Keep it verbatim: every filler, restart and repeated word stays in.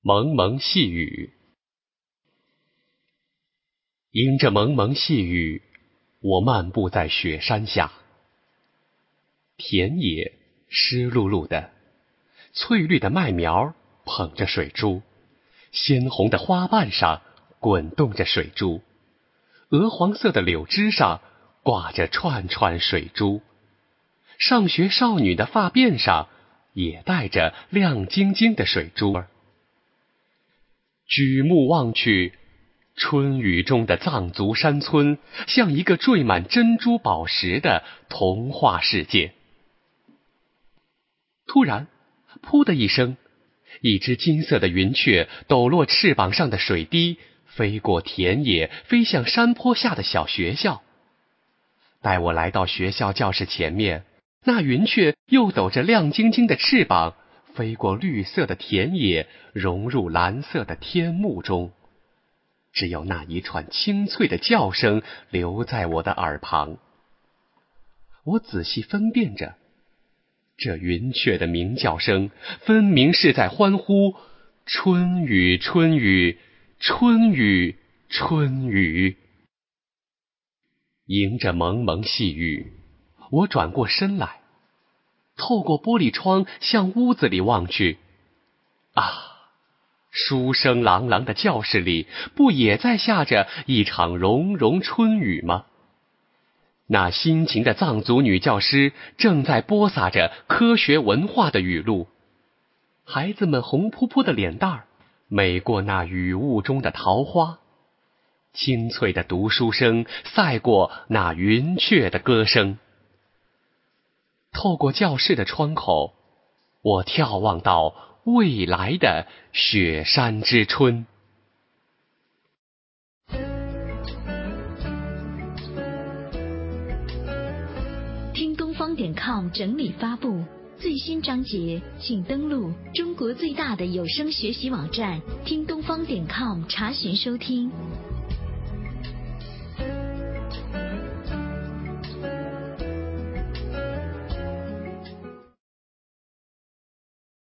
蒙蒙细雨，迎着蒙蒙细雨，我漫步在雪山下。田野湿漉漉的，翠绿的麦苗捧着水珠，鲜红的花瓣上滚动着水珠，鹅黄色的柳枝上挂着串串水珠，上学少女的发辫上也带着亮晶晶的水珠儿。举目望去，春雨中的藏族山村像一个缀满珍珠宝石的童话世界。突然，噗的一声，一只金色的云雀抖落翅膀上的水滴，飞过田野，飞向山坡下的小学校。待我来到学校教室前面，那云雀又抖着亮晶晶的翅膀，飞过绿色的田野，融入蓝色的天幕中。只有那一串清脆的叫声留在我的耳旁。我仔细分辨着，这云雀的鸣叫声分明是在欢呼春雨春雨春雨春雨。迎着蒙蒙细雨，我转过身来，透过玻璃窗向屋子里望去。啊，书声朗朗的教室里，不也在下着一场融融春雨吗？那辛勤的藏族女教师正在播撒着科学文化的语录，孩子们红扑扑的脸蛋儿美过那雨雾中的桃花，清脆的读书声赛过那云雀的歌声。透过教室的窗口，我眺望到未来的雪山之春。 听东方点 com 整理发布最新章节，请登录中国最大的有声学习网站听东方点 com 查询收听。